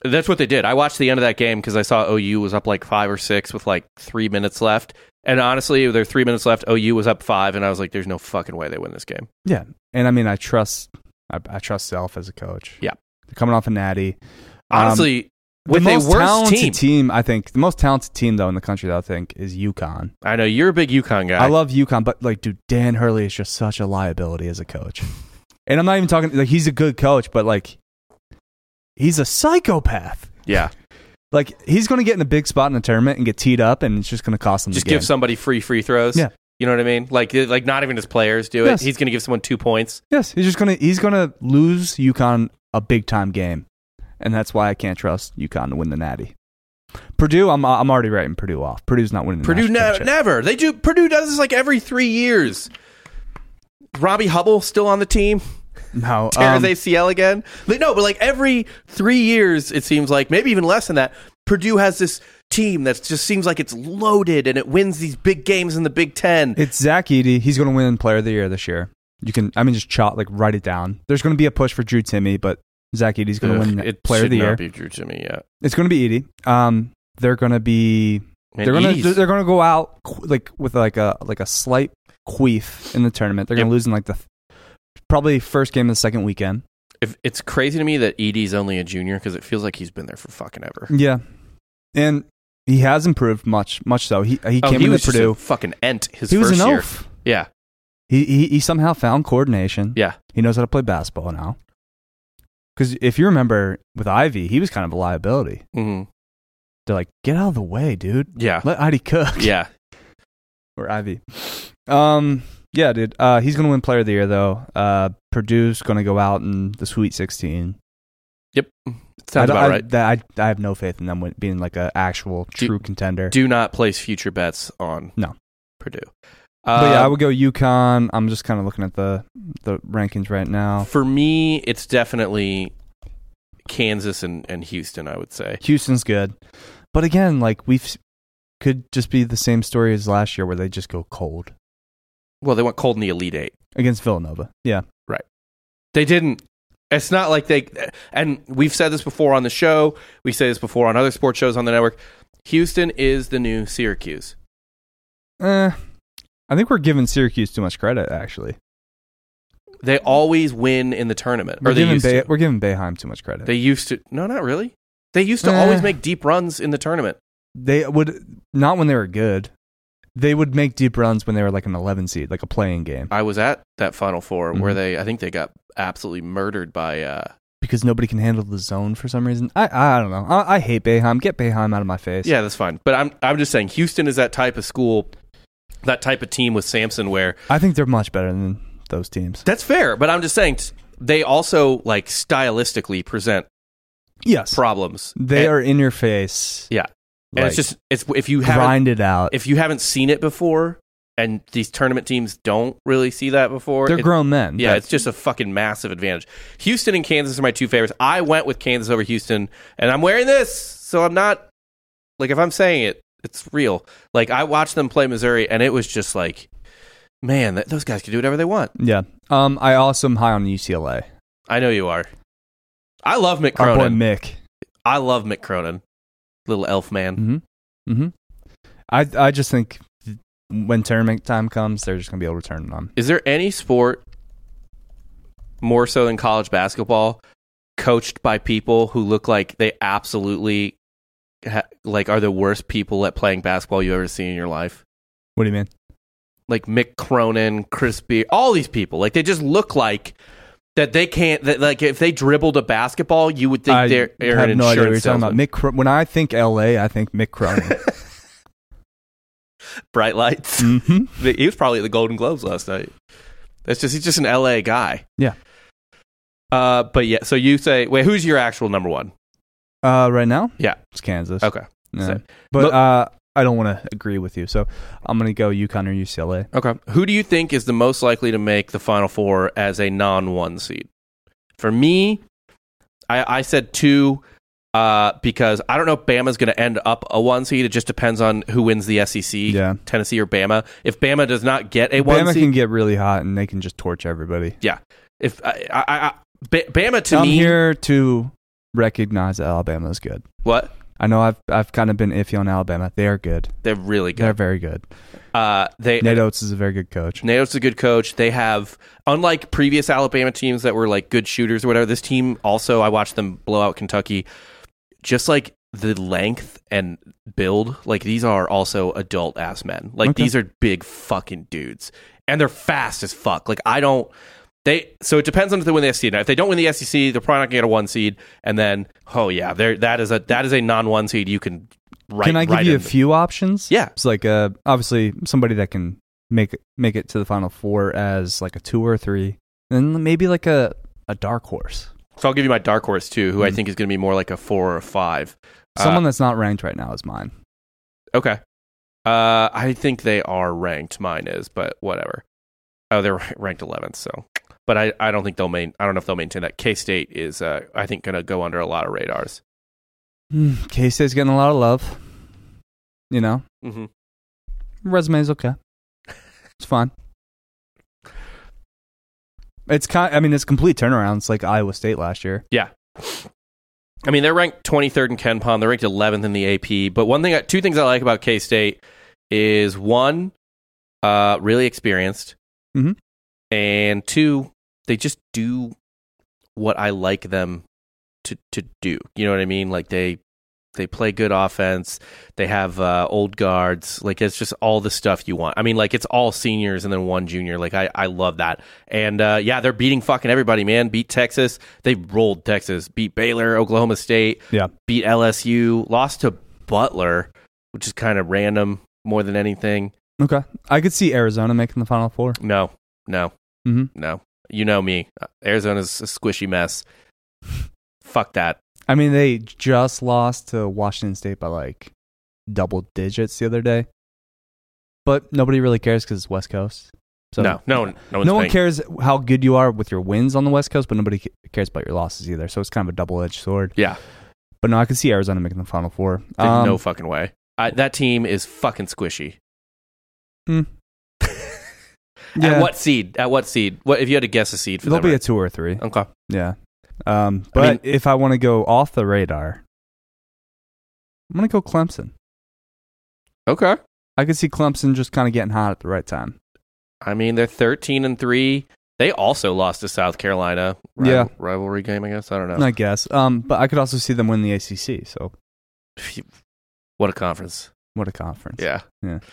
That's what they did. I watched the end of that game because I saw OU was up like 5 or 6 with like 3 minutes left. And honestly, there were 3 minutes left. OU was up 5, and I was like, "There's no fucking way they win this game." Yeah, and I mean, I trust Self as a coach. Yeah, they're coming off a natty. Honestly, with the a most worse talented team, I think the most talented team though in the country, though, I think, is UConn. I know you're a big UConn guy. I love UConn, but like, dude, Dan Hurley is just such a liability as a coach. And I'm not even talking like he's a good coach, but like, he's a psychopath. Yeah. Like, he's going to get in a big spot in the tournament and get teed up, and it's just going to cost him just the game. Give somebody free throws. Yeah. You know what I mean? Like not even his players do it. Yes. He's going to give someone 2 points. Yes, he's going to lose UConn a big time game, and that's why I can't trust UConn to win the Natty. Purdue, I'm already writing Purdue off. Purdue's not winning the Purdue national championship. never. They do. Purdue does this like every 3 years. Robbie Hubble still on the team. No, Tears ACL again. No, but like every 3 years, it seems like, maybe even less than that, Purdue has this team that just seems like it's loaded and it wins these big games in the Big Ten. It's Zach Edey. He's going to win Player of the Year this year. You can, just write it down. There's going to be a push for Drew Timme, but Zach Edey's going to win Player of the Year. It should not be Drew Timme yet. It's going to be Edey. They're going to be. Man, they're going to go out with a slight queef in the tournament. They're going to lose in the probably first game of the second weekend. If it's crazy to me that Edey's only a junior because it feels like he's been there for fucking ever. Yeah, and he has improved much so. He came into was Purdue. Just a fucking ent his he first was an year. oaf. Yeah, he somehow found coordination. Yeah, he knows how to play basketball now. Because if you remember with Ivy, he was kind of a liability. Mm-hmm. They're like, get out of the way, dude. Yeah, let Ivy cook. Yeah, or Ivy. Yeah, dude. He's going to win Player of the Year, though. Purdue's going to go out in the Sweet 16. Yep. Sounds about right. I have no faith in them being like an actual true contender. Do not place future bets on Purdue. But yeah, I would go UConn. I'm just kind of looking at the rankings right now. For me, it's definitely Kansas and Houston, I would say. Houston's good. But again, like could just be the same story as last year where they just go cold. Well, they went cold in the Elite Eight. Against Villanova. Yeah. Right. They didn't. It's not like they... And we've said this before on the show. We say this before on other sports shows on the network. Houston is the new Syracuse. I think we're giving Syracuse too much credit, actually. They always win in the tournament. We're giving Boeheim too much credit. They used to... No, not really. They used to always make deep runs in the tournament. They would... Not when they were good. They would make deep runs when they were like an 11 seed, like a playing game. I was at that Final Four where I think they got absolutely murdered by... Because nobody can handle the zone for some reason. I don't know. I hate Boeheim. Get Boeheim out of my face. Yeah, that's fine. But I'm just saying, Houston is that type of school, that type of team with Sampson where... I think they're much better than those teams. That's fair, but I'm just saying, they also like stylistically present problems. They are in your face. Yeah. And it's if you haven't grind it out. If you haven't seen it before, and these tournament teams don't really see that before, they're grown men. Yeah, it's just a fucking massive advantage. Houston and Kansas are my two favorites. I went with Kansas over Houston, and I'm wearing this, so I'm not like if I'm saying it, it's real. Like I watched them play Missouri, and it was just like, man, those guys can do whatever they want. Yeah. I also am high on UCLA. I know you are. I love Mick Cronin. Our boy Mick. I love Mick Cronin. Little elf man. Mm-hmm. I just think when tournament time comes, they're just going to be able to turn it on. Is there any sport more so than college basketball coached by people who look like they absolutely are the worst people at playing basketball you ever seen in your life? What do you mean? Like Mick Cronin, Chris Beard, all these people. Like they just look like that they can't. That, like if they dribbled a basketball, you would think they're an an no idea what you're insurance talking about. When I think LA, I think Mick Cronin. Bright lights. Mm-hmm. He was probably at the Golden Globes last night. He's just an LA guy. Yeah. But yeah. So you say, wait, who's your actual number one? Right now? Yeah, it's Kansas. Okay. Yeah. But I don't want to agree with you, so I'm going to go UConn or UCLA. Okay. Who do you think is the most likely to make the Final Four as a non-1 seed? For me, I said 2 because I don't know if Bama's going to end up a 1 seed. It just depends on who wins the SEC, Tennessee or Bama. If Bama does not get a 1 seed... Bama can get really hot and they can just torch everybody. Yeah. If Bama to me... I'm here to recognize that Alabama is good. What? I know I've kind of been iffy on Alabama. They are good. They're really good. They're very good. Nate Oates is a very good coach. Nate Oates is a good coach. They have, unlike previous Alabama teams that were like good shooters or whatever, this team also, I watched them blow out Kentucky. Just like the length and build, like these are also adult ass men. Like these are big fucking dudes. And they're fast as fuck. Like so it depends on if they win the SEC. Now, if they don't win the SEC, they're probably not going to get a 1 seed. And then, that is a non-1 seed. You can Can I give you a few options? Yeah. It's like obviously somebody that can make it to the Final Four as like a 2 or 3, and then maybe like a dark horse. So I'll give you my dark horse too, who I think is going to be more like a 4 or a 5. Someone that's not ranked right now is mine. Okay. I think they are ranked. Mine is, but whatever. Oh, they're ranked 11th, so. But I don't think I don't know if they'll maintain that. K-State is, I think, going to go under a lot of radars. K-State's getting a lot of love. You know? Mm-hmm. Resume's okay. It's fine. It's it's complete turnaround. It's like Iowa State last year. Yeah. I mean, they're ranked 23rd in KenPom. They're ranked 11th in the AP. But two things I like about K-State is, one, really experienced. Mm-hmm. And two, they just do what I like them to do. You know what I mean? Like they play good offense. They have old guards. Like it's just all the stuff you want. I mean, like it's all seniors and then one junior. Like I love that. And they're beating fucking everybody, man. Beat Texas. They rolled Texas. Beat Baylor, Oklahoma State. Yeah. Beat LSU. Lost to Butler, which is kind of random more than anything. Okay. I could see Arizona making the Final Four. No. Mm-hmm. No. You know me. Arizona's a squishy mess. Fuck that. I mean, they just lost to Washington State by like double digits the other day. But nobody really cares because it's West Coast. So no one cares how good you are with your wins on the West Coast, but nobody cares about your losses either. So it's kind of a double-edged sword. Yeah. But no, I can see Arizona making the Final Four. There's no fucking way. That team is fucking squishy. Yeah. At what seed? What if you had to guess a seed for them? They'll be a 2 or 3. Okay. Yeah. But if I want to go off the radar, I'm going to go Clemson. Okay. I could see Clemson just kind of getting hot at the right time. I mean, they're 13-3. They also lost to South Carolina. Rivalry game, I guess. I don't know. I guess. But I could also see them win the ACC. So, what a conference! Yeah.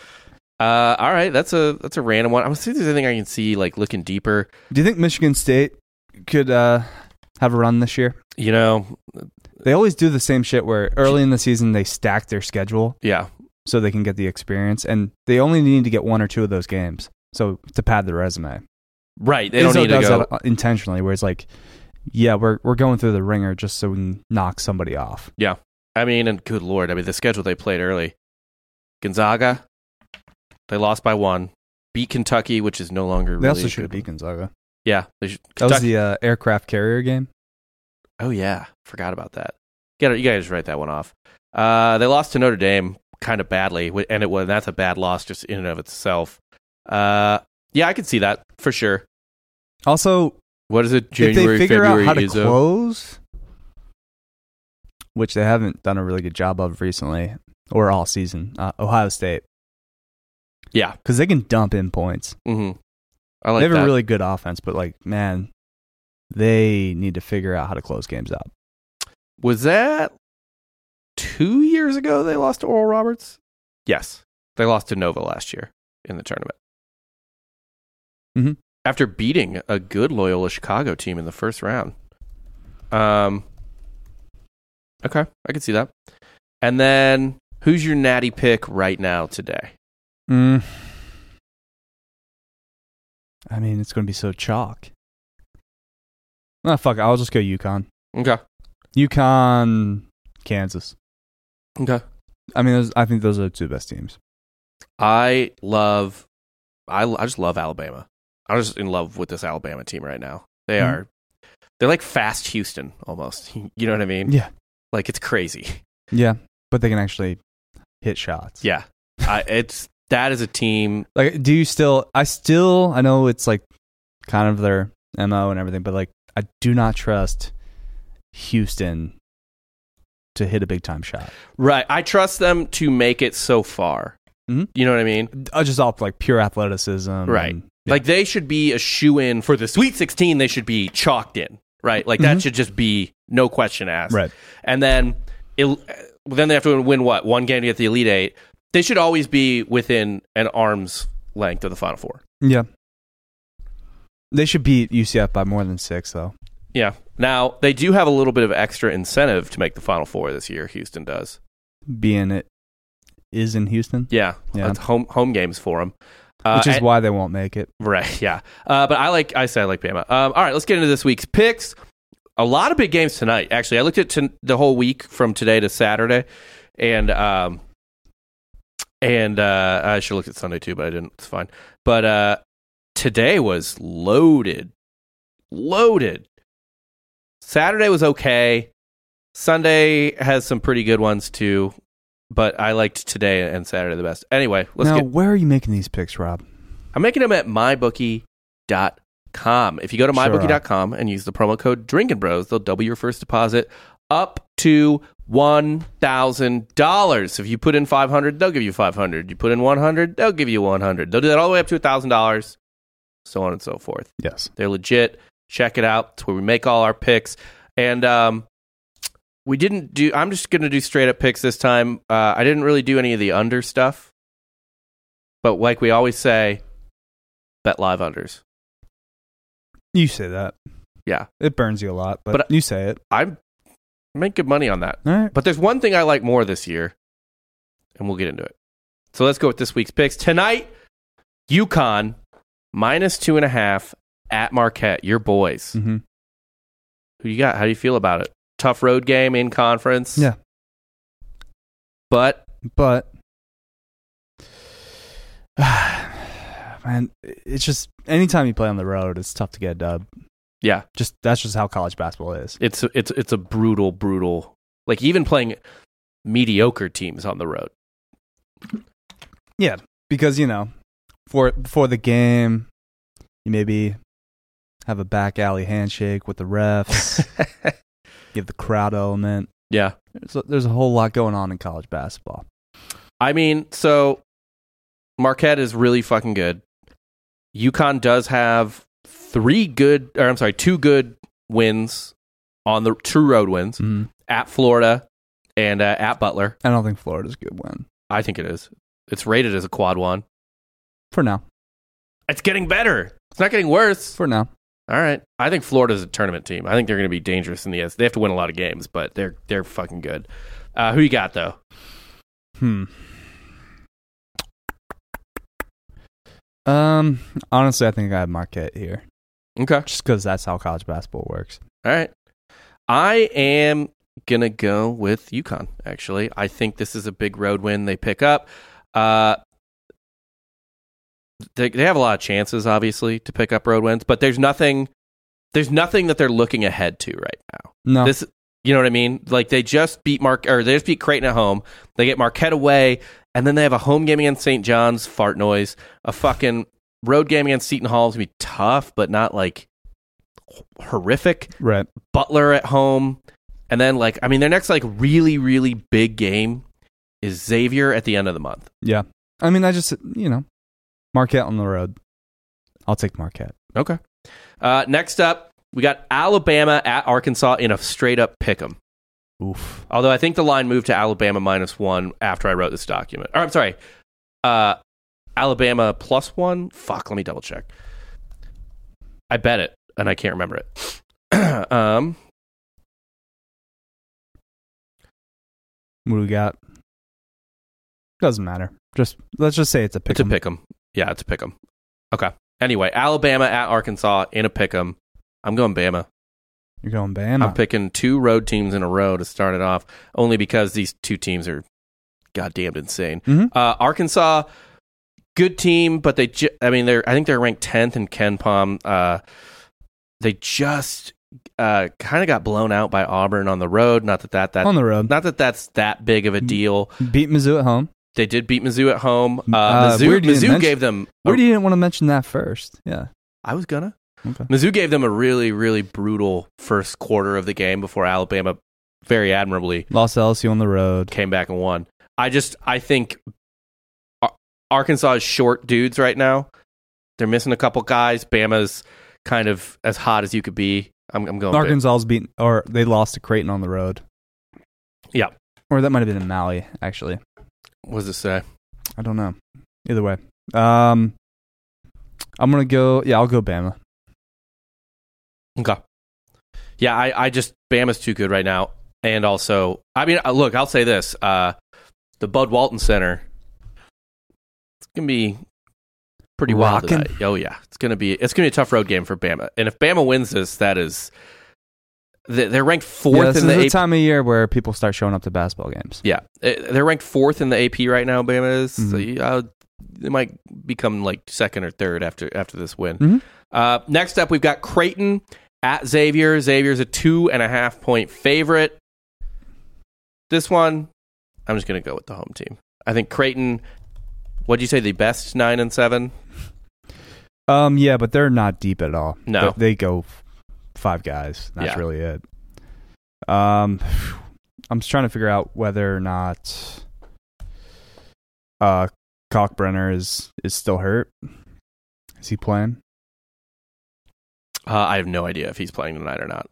All right, that's a random one. I'm see if there's anything I can see like looking deeper. Do you think Michigan State could have a run this year? You know, they always do the same shit where early in the season they stack their schedule. Yeah. So they can get the experience, and they only need to get 1 or 2 of those games. So to pad the resume. Right. They don't need to go that intentionally. Where it's like, yeah, we're going through the ringer just so we can knock somebody off. Yeah. I mean, and good Lord, the schedule they played early. Gonzaga. They lost by 1. Beat Kentucky, which is no longer really. They also should have beat Gonzaga. Yeah. They should. That was the aircraft carrier game. Oh, yeah. Forgot about that. You guys write that one off. They lost to Notre Dame kind of badly, and that's a bad loss just in and of itself. Yeah, I could see that for sure. Also, what is it? January, if they figure February, out how to Izzo? close, which they haven't done a really good job of recently or all season, Ohio State. Yeah, because they can dump in points. Mm-hmm. They have a really good offense, but man, they need to figure out how to close games out. Was that 2 years ago they lost to Oral Roberts? Yes, they lost to Nova last year in the tournament. Mm-hmm. After beating a good Loyola Chicago team in the first round. Okay, I can see that. And then, who's your natty pick right now today? I mean, it's going to be so chalk. Fuck it. I'll just go UConn. Okay. UConn, Kansas. Okay. I mean, I think those are the 2 best teams. I just love Alabama. I'm just in love with this Alabama team right now. They're like fast Houston almost. You know what I mean? Yeah. Like it's crazy. Yeah, but they can actually hit shots. Yeah. That is a team. Like, do you still? I know it's like kind of their MO and everything, but like, I do not trust Houston to hit a big time shot. Right. I trust them to make it so far. Mm-hmm. You know what I mean? Just off like pure athleticism. Right. And, Like they should be a shoe-in for the Sweet 16. They should be chalked in. Right. Like that should just be no question asked. Right. And then then they have to win what? One game to get the Elite Eight. They should always be within an arm's length of the Final Four. Yeah. They should beat UCF by more than 6, though. Yeah. Now, they do have a little bit of extra incentive to make the Final Four this year. Houston does. Being it is in Houston? Yeah. Yeah. It's home games for them. Which is why they won't make it. Right, yeah. But I like Bama. All right, let's get into this week's picks. A lot of big games tonight, actually. I looked at the whole week from today to Saturday, and I should have looked at Sunday too, but I didn't. It's fine. But today was loaded. Saturday was okay. Sunday has some pretty good ones too, but I liked today and Saturday the best. Anyway, where are you making these picks, Rob? I'm making them at mybookie.com. If you go to mybookie.com and use the promo code Drinkin' Bros, they'll double your first deposit up to $1,000. If you put in $500, they'll give you $500. You put in $100, they'll give you $100. They'll do that all the way up to $1,000, so on and so forth. Yes. They're legit. Check it out. It's where we make all our picks. And I'm just going to do straight up picks this time. I didn't really do any of the under stuff. But like we always say, bet live unders. You say that. Yeah. It burns you a lot, but you say it. I make good money on that. All right. But there's one thing I like more this year, and we'll get into it. So let's go with this week's picks. Tonight, UConn, -2.5 at Marquette. Your boys. Mm-hmm. Who you got? How do you feel about it? Tough road game in conference. Yeah. But man, it's just anytime you play on the road, it's tough to get a dub. Yeah. That's just how college basketball is. It's a brutal, like even playing mediocre teams on the road. Yeah, because before the game, you maybe have a back alley handshake with the refs. You have the crowd element. Yeah. There's a whole lot going on in college basketball. I mean, so Marquette is really fucking good. UConn does have 2 good wins on the true road wins at Florida and at Butler. I don't think Florida's a good win. I think it is. It's rated as a quad 1. For now. It's getting better. It's not getting worse. For now. All right. I think Florida's a tournament team. I think they're going to be dangerous in the S. They have to win a lot of games, but they're fucking good. Who you got, though? Honestly, I think I have Marquette here. Okay. Just because that's how college basketball works. All right. I am going to go with UConn, actually. I think this is a big road win they pick up. They have a lot of chances, obviously, to pick up road wins, but there's nothing that they're looking ahead to right now. No. You know what I mean? Like they just beat Creighton at home. They get Marquette away, and then they have a home game against St. John's, fart noise. A fucking road game against Seton Hall is going to be tough, but not like horrific. Right. Butler at home. And then their next really, really big game is Xavier at the end of the month. Yeah. I mean, I just, Marquette on the road. I'll take Marquette. Okay. Next up, we got Alabama at Arkansas in a straight-up pick'em. Oof. Although I think the line moved to Alabama -1 after I wrote this document. Or I'm sorry, Alabama +1? Fuck, let me double-check. I bet it, and I can't remember it. What do we got? Doesn't matter. Let's just say it's a pick'em. It's a pick'em. Yeah, it's a pick'em. Okay. Anyway, Alabama at Arkansas in a pick'em. I'm going Bama. You're going Bama. I'm picking 2 road teams in a row to start it off, only because these 2 teams are goddamn insane. Mm-hmm. Arkansas, good team, but I think they're ranked 10th in KenPom. They just kind of got blown out by Auburn on the road. Not that on the road. Not that that's that big of a deal. Beat Mizzou at home. They did beat Mizzou at home. Mizzou gave them. Weird you didn't want to mention that first. Yeah, I was gonna. Okay. Mizzou gave them a really, really brutal first quarter of the game before Alabama very admirably. Lost to LSU on the road. Came back and won. I think Arkansas is short dudes right now. They're missing a couple guys. Bama's kind of as hot as you could be. I'm going Arkansas's beaten, or they lost to Creighton on the road. Yeah. Or that might have been in Maui, actually. What does it say? I don't know. Either way. I'm going to go, I'll go Bama. Okay. Yeah, I just, Bama's too good right now. And also, I mean, look, I'll say this. The Bud Walton Center, it's going to be pretty wild tonight. Oh, yeah. It's going to be a tough road game for Bama. And if Bama wins this, that is, they're ranked fourth in the AP. This is the time of year where people start showing up to basketball games. Yeah. They're ranked fourth in the AP right now, Bama is. Mm-hmm. So, they might become like second or third after this win. Mm-hmm. Next up, we've got Creighton at Xavier. Xavier's a 2.5 point favorite. This one, I'm just going to go with the home team. I think Creighton, what'd you say, the best 9-7? Yeah, but they're not deep at all. No. They go 5 guys. That's really it. I'm just trying to figure out whether or not Kalkbrenner is still hurt. Is he playing? I have no idea if he's playing tonight or not.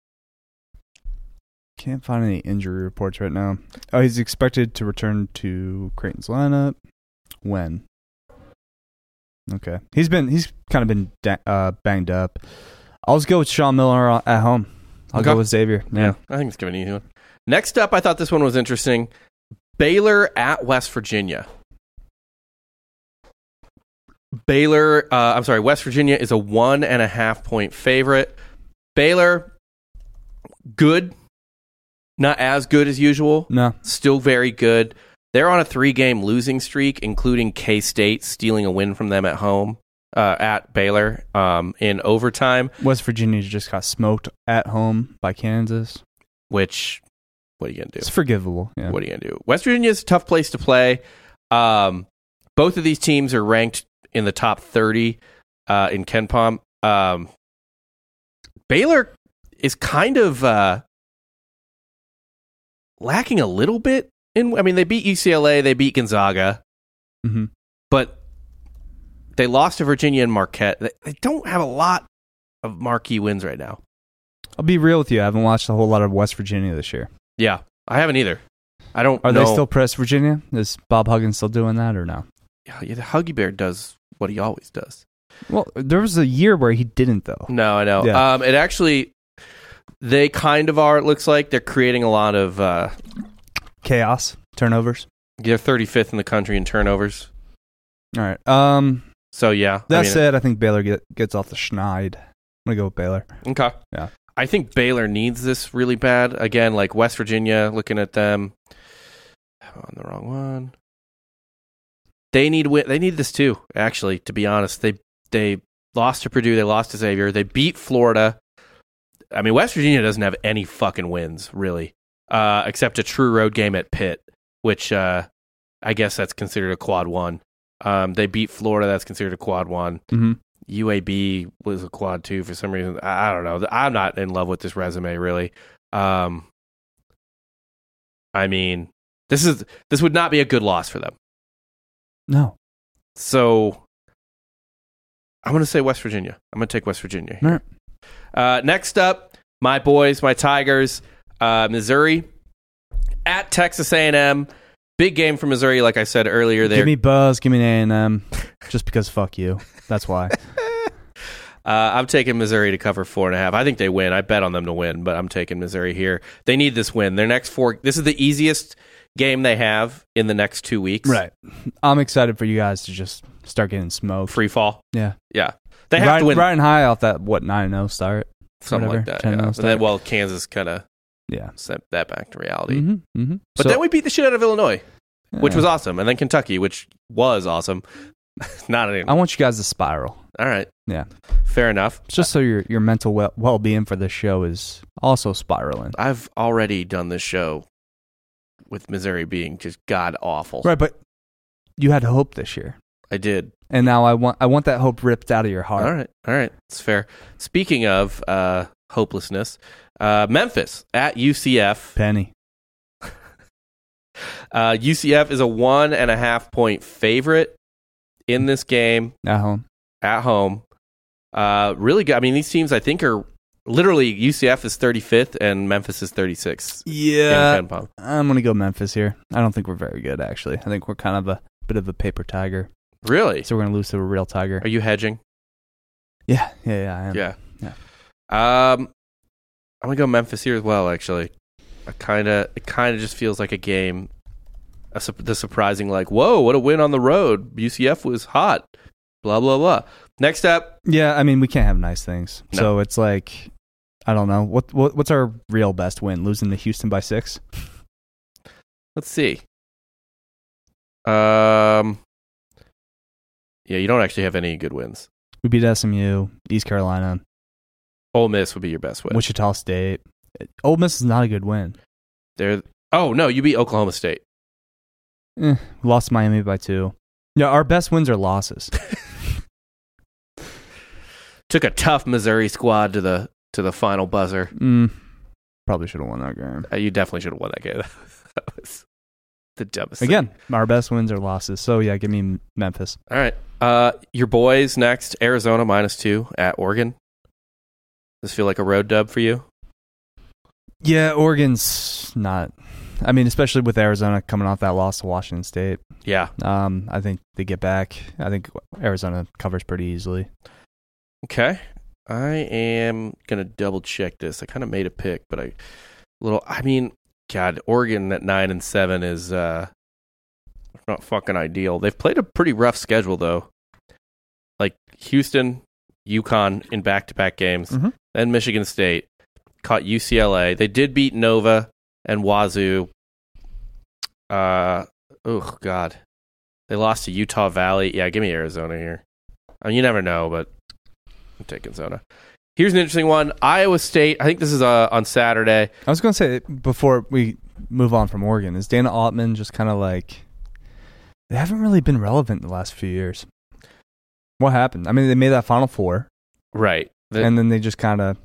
Can't find any injury reports right now. Oh, he's expected to return to Creighton's lineup. When? Okay. He's kind of been banged up. I'll just go with Sean Miller at home. I'll go with Xavier. Yeah, I think it's going to be an easy one. Next up, I thought this one was interesting. Baylor at West Virginia. West Virginia is a 1.5 point favorite. Baylor, good. Not as good as usual. No. Still very good. They're on a 3-game losing streak, including K-State stealing a win from them at home, at Baylor, in overtime. West Virginia just got smoked at home by Kansas. Which, what are you going to do? It's forgivable. Yeah. What are you going to do? West Virginia is a tough place to play. Both of these teams are ranked in the top 30 in KenPom. Baylor is kind of lacking a little bit. They beat UCLA, they beat Gonzaga, but they lost to Virginia and Marquette. They don't have a lot of marquee wins right now. I'll be real with you. I haven't watched a whole lot of West Virginia this year. Yeah, I haven't either. I don't know. Are they still press Virginia? Is Bob Huggins still doing that or no? Yeah, the Huggy Bear does what he always does. Well, there was a year where he didn't, though. No, I know. Yeah. It actually, they kind of are, it looks like. They're creating a lot of chaos, turnovers. They're 35th in the country in turnovers. All right. So, yeah. That said, I think Baylor gets off the schneid. I'm going to go with Baylor. Okay. Yeah. I think Baylor needs this really bad. Again, like West Virginia, looking at them. On the wrong one. They need this too, actually, to be honest. They lost to Purdue. They lost to Xavier. They beat Florida. I mean, West Virginia doesn't have any fucking wins, really, except a true road game at Pitt, which I guess that's considered a quad one. They beat Florida. That's considered a quad one. Mm-hmm. UAB was a quad two for some reason. I don't know. I'm not in love with this resume, really. I mean, this would not be a good loss for them. No. So I'm going to say West Virginia. I'm going to take West Virginia here. Right. Next up, my boys, my Tigers, Missouri at Texas A&M. Big game for Missouri, like I said earlier. Give me Buzz, give me A&M, just because fuck you. That's why. I'm taking Missouri to cover 4.5. I think they win. I bet on them to win, but I'm taking Missouri here. They need this win. Their next 4. This is the easiest game they have in the next 2 weeks. Right. I'm excited for you guys to just start getting smoked. Free fall. Yeah. Yeah. They have to win. Riding high off that, 9-0 start? Something like that. Yeah. And then, Kansas kind of sent that back to reality. Mm-hmm, mm-hmm. But then we beat the shit out of Illinois, which was awesome. And then Kentucky, which was awesome. Not anymore. I want you guys to spiral. All right. Yeah. Fair enough. Just so your mental well-being for this show is also spiraling. I've already done this show with Missouri being just god-awful. Right, but you had hope this year. I did. And now I want that hope ripped out of your heart. All right. It's fair. Speaking of hopelessness, Memphis at UCF. Penny. UCF is a 1.5 point favorite in this game At home. at home. Really good. I mean, these teams I think are literally UCF is 35th and Memphis is 36th. Yeah. in KenPom. I'm going to go Memphis here. I don't think we're very good, actually. I think we're kind of a bit of a paper tiger. Really? So we're going to lose to a real tiger. Are you hedging? Yeah, I am. Yeah. Yeah. I'm gonna go Memphis here as well. Actually, it kind of just feels like a game. The surprising, like, whoa, what a win on the road. UCF was hot. Blah blah blah. Next up, Yeah, I mean, we can't have nice things. No. So it's like, I don't know. What's our real best win? Losing to Houston by 6? let's see. Yeah, you don't actually have any good wins. We beat SMU, East Carolina, Ole Miss would be your best win. Wichita State. Ole Miss is not a good win. Oh no, you beat Oklahoma State. Lost to Miami by 2. Yeah, our best wins are losses. Took a tough Missouri squad to the final buzzer. Probably should have won that game. You definitely should have won that game. That was the dumbest thing. Again, our best wins are losses. So yeah, give me Memphis. All right. Your boys next, Arizona -2 at Oregon. Does this feel like a road dub for you? Yeah, Oregon's not. I mean, especially with Arizona coming off that loss to Washington State. Yeah. I think they get back. I think Arizona covers pretty easily. Okay. I am going to double check this. I kind of made a pick, but God, Oregon at 9-7 is not fucking ideal. They've played a pretty rough schedule, though. Like Houston, UConn in back-to-back games, then Michigan State, caught UCLA. They did beat Nova and Wazoo. Oh, God. They lost to Utah Valley. Yeah, give me Arizona here. I mean, you never know, but I'm taking Zona. Here's an interesting one. Iowa State. I think this is on Saturday. I was going to say, before we move on from Oregon, is Dana Altman just kind of like, they haven't really been relevant in the last few years. What happened? I mean, they made that Final Four. Right. And then they just kind of...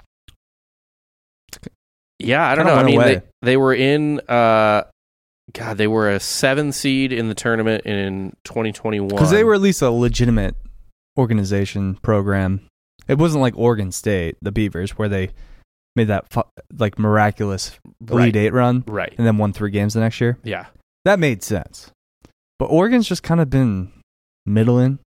Yeah, I don't know. I mean, they were in... they were a 7 seed in the tournament in 2021. Because they were at least a legitimate organization program. It wasn't like Oregon State, the Beavers, where they made that miraculous Elite Eight run, right, and then won 3 games the next year. Yeah, that made sense. But Oregon's just kind of been middling.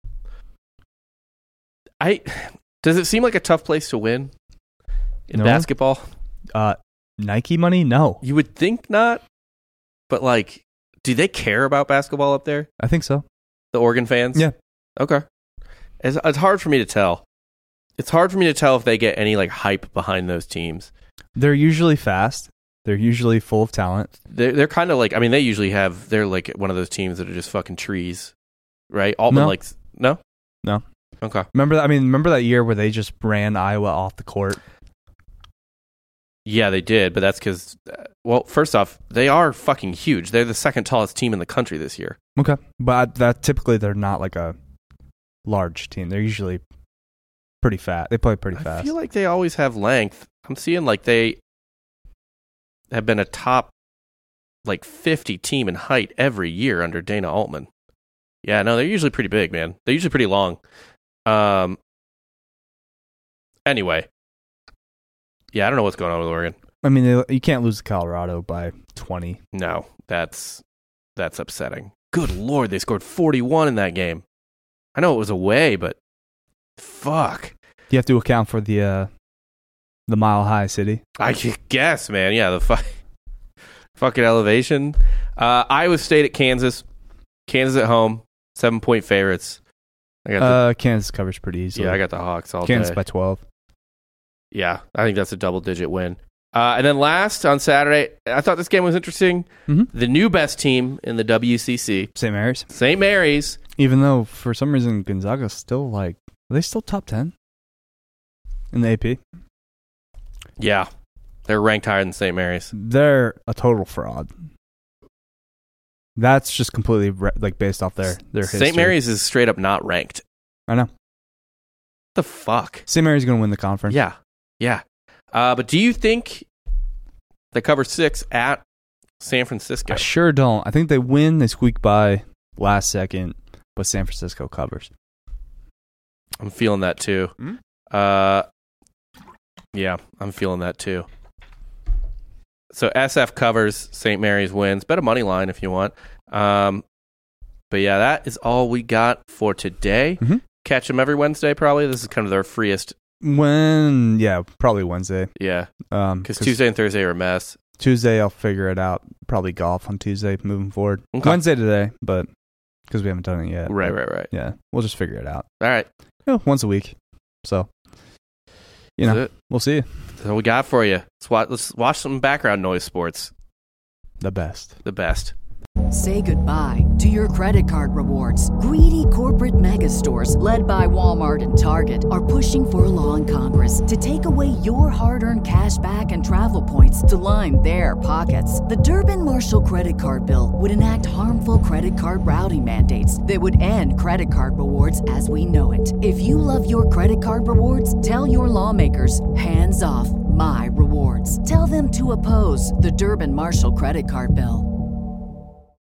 Does it seem like a tough place to win in basketball? Nike money? No, you would think not. But do they care about basketball up there? I think so. The Oregon fans? Yeah. Okay. It's hard for me to tell. It's hard for me to tell if they get any hype behind those teams. They're usually fast. They're usually full of talent. They're kind of they usually they're one of those teams that are just fucking trees, right? Altman no? No. Okay. Remember that year where they just ran Iowa off the court? Yeah, they did, but that's because, first off, they are fucking huge. They're the second tallest team in the country this year. Okay. But typically they're not like a large team. They're usually pretty fat. They play pretty fast. I feel like they always have length. I'm seeing they have been a top 50 team in height every year under Dana Altman. Yeah, no, they're usually pretty big, man. They're usually pretty long. Anyway. Yeah, I don't know what's going on with Oregon. I mean, you can't lose to Colorado by 20. No, that's upsetting. Good Lord, they scored 41 in that game. I know it was away, but fuck. You have to account for the Mile High City. I guess, man. Yeah, the fucking elevation. Iowa State at Kansas. Kansas at home. 7-point favorites. I got Kansas covers pretty easily. Yeah, I got the Hawks all Kansas day. by 12. Yeah, I think that's a double-digit win. And then last, on Saturday, I thought this game was interesting. Mm-hmm. The new best team in the WCC. St. Mary's. St. Mary's. Even though, for some reason, Gonzaga's still are they still top 10 in the AP? Yeah. They're ranked higher than St. Mary's. They're a total fraud. That's just completely based off their history. St. Mary's is straight up not ranked. I know. The fuck? St. Mary's going to win the conference. Yeah. Yeah. But do you think they cover 6 at San Francisco? I sure don't. I think they win. They squeak by last second, but San Francisco covers. I'm feeling that too. Yeah, I'm feeling that too. So SF covers, St. Mary's wins. Bet a money line if you want. But yeah, that is all we got for today. Mm-hmm. Catch them every Wednesday, probably. This is kind of their freest. Probably Wednesday. Yeah, because Tuesday and Thursday are a mess. Tuesday, I'll figure it out. Probably golf on Tuesday moving forward. Okay. Wednesday today, but because we haven't done it yet. Right. Yeah, we'll just figure it out. All right. Once a week. So, we'll see. That's what we got for you. Let's watch some background noise sports. The best. Say goodbye to your credit card rewards. Greedy corporate mega stores, led by Walmart and Target, are pushing for a law in Congress to take away your hard-earned cash back and travel points to line their pockets. The Durbin-Marshall credit card bill would enact harmful credit card routing mandates that would end credit card rewards as we know it. If you love your credit card rewards, tell your lawmakers, hands off my rewards. Tell them to oppose the Durbin-Marshall credit card bill.